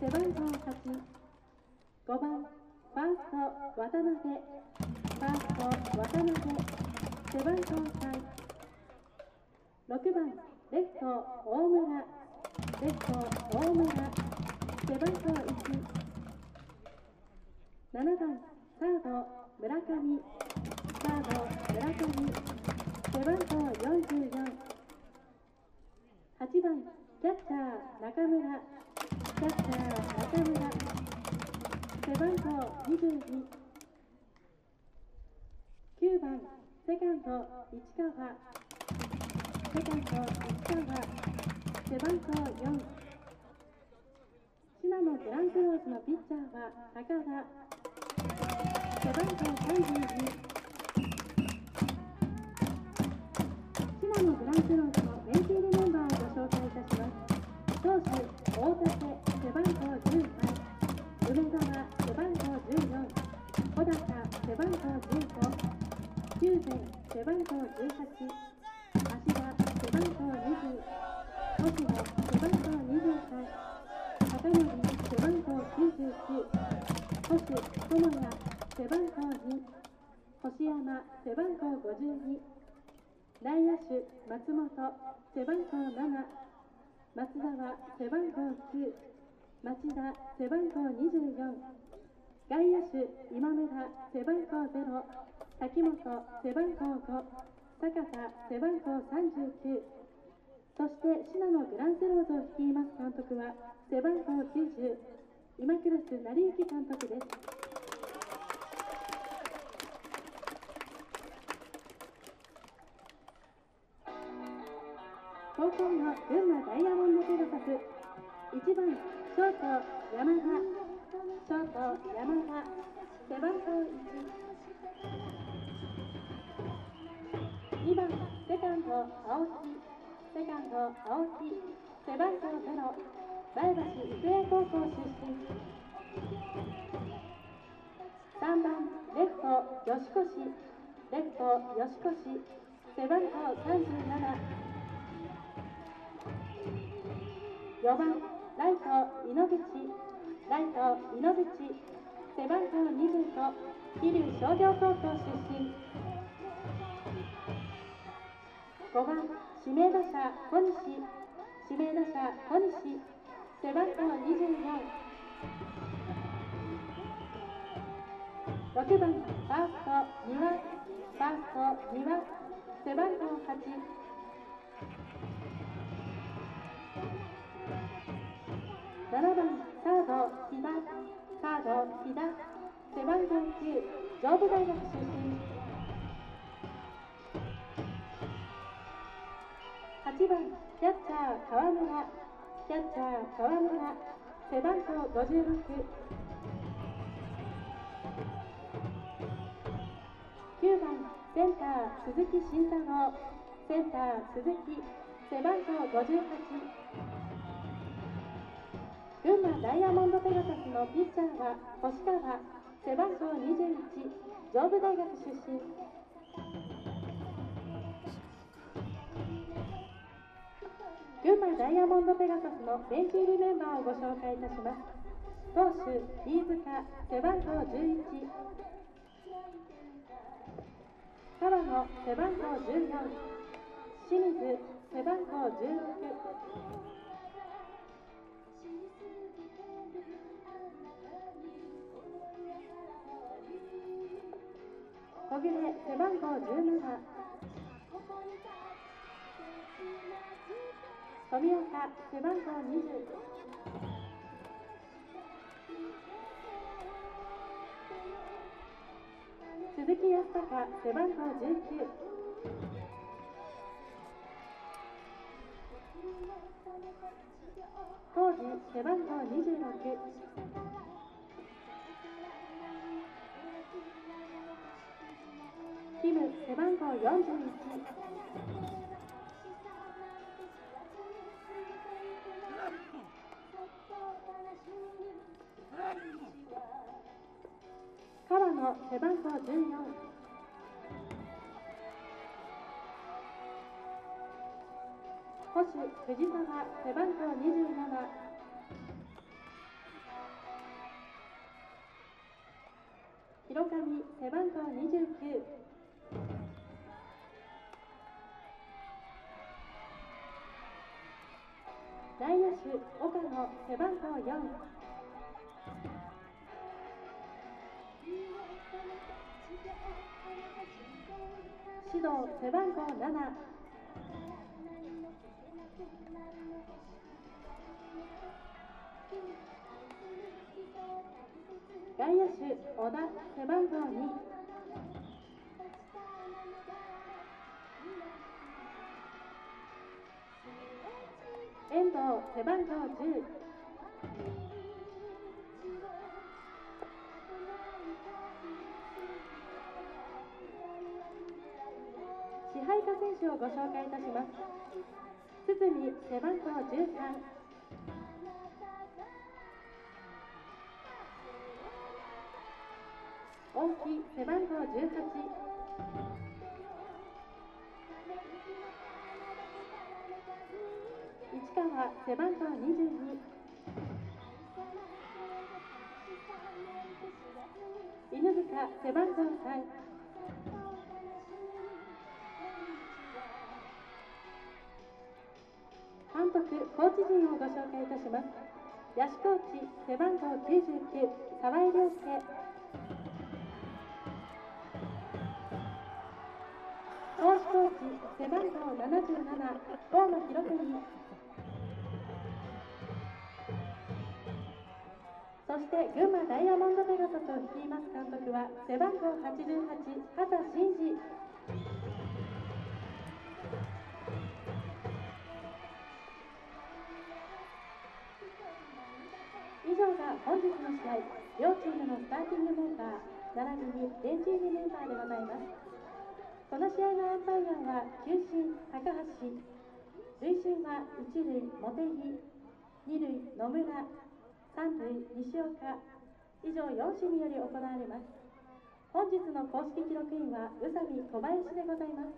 背番号8、5番ファースト渡辺、ファースト渡辺、背番号3、6番レフト大村、レフト大村、背番号1、7番サード村上、サード村上、背番号44、8番キャッチャー中村、キャッチャー中村、背番号22、9番セカンド市川、セカンド市川、背番号4、信濃グランクローズのピッチャーは高田、背番号32、信濃グランクローズのベンチ入りメンバーをご紹介いたします。投手大竹、背番号13、梅沢、背番号14、小高、背番号15、久善、背番号18、芦田、背番号20、星野、背番号23、高森、背番号99、星智也、背番号2、星山、背番号52、内野手松本、背番号7、松沢、背番号9、町田、背番号24、外野手今村、背番号0、滝本、背番号5、坂田、背番号39、そして信濃グランスローズを率います監督は背番号90、今クルス成幸監督です。後攻の群馬ダイヤモンドペガサス、1番ショート山田、ショート山田、背番号1、2番セカンド青木、セカンド青木、背番号0、前橋育英高校出身。3番レフト吉越、レフト吉越、背番号37、4番ライト井ノ口、ライト井ノ口、背番号25、桐生商業高校出身。5番指名打者小西、指名打者小西、背番号24、6番ファースト三輪、ファースト三輪、背番号8、7番サード飛田、サード飛田、背番号9、上武大学出身。8番キャッチャー川村、キャッチャー川村、背番号56、9番センター鈴木慎太郎、センター鈴木、背番号58、群馬ダイヤモンドペガサスのピッチャーは星川、背番号21、上武大学出身。群馬ダイヤモンドペガサスのベンチ入りメンバーをご紹介いたします。投手飯塚、背番号11、川野、背番号14、清水、背番号16、小暮、背番号17、富岡、背番号20、鈴木康隆、背番号19、当時背番号26、キム、背番号41、川野、背番号14、星藤沢、背番号27、 広上背番号29、内野手岡野背番号4、指導背番号7、外野手小田背番号2、遠藤背番号10、支配下選手をご紹介いたします。堤背番号13、大木背番号18、市川背番号22、犬塚背番号3、監督、コーチ陣をご紹介いたします。野手コーチ背番号99、沢井亮介、投手コーチ背番号77、大野博文、そして群馬ダイヤモンドペガサスを率います監督は背番号88、畑真二。以上が本日の試合、両チームのスターティングメンバー並びにベンチ入りメンバーでございます。この試合のアンパイアは球審高橋、塁審は一塁茂木、二塁野村、三塁西岡、以上4種により行われます。本日の公式記録員は宇佐美小林でございます。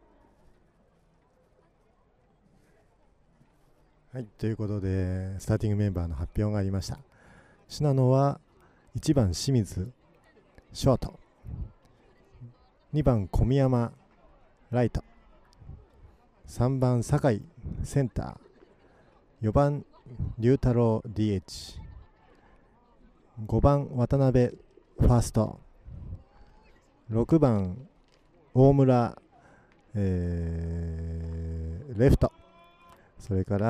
はい、ということでスターティングメンバーの発表がありました。信濃は1番清水ショート、2番小宮山ライト、3番酒井センター、4番龍太郎 DH、 5番渡辺ファースト、6番大村、レフト、それから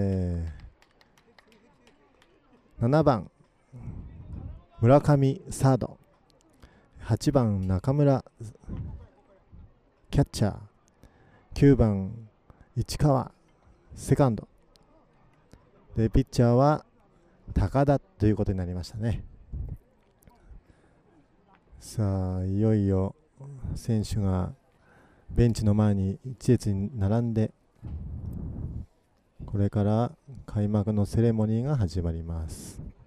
、7番村上サード、8番中村キャッチャー、9番市川セカンドで、ピッチャーは高田ということになりましたね。さあいよいよ選手がベンチの前に一列に並んで、これから開幕のセレモニーが始まります。